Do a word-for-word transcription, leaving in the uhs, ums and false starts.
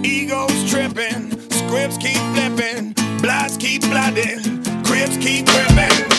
Egos tripping, scripts keep flipping, bloods keep blooding, crips keep tripping.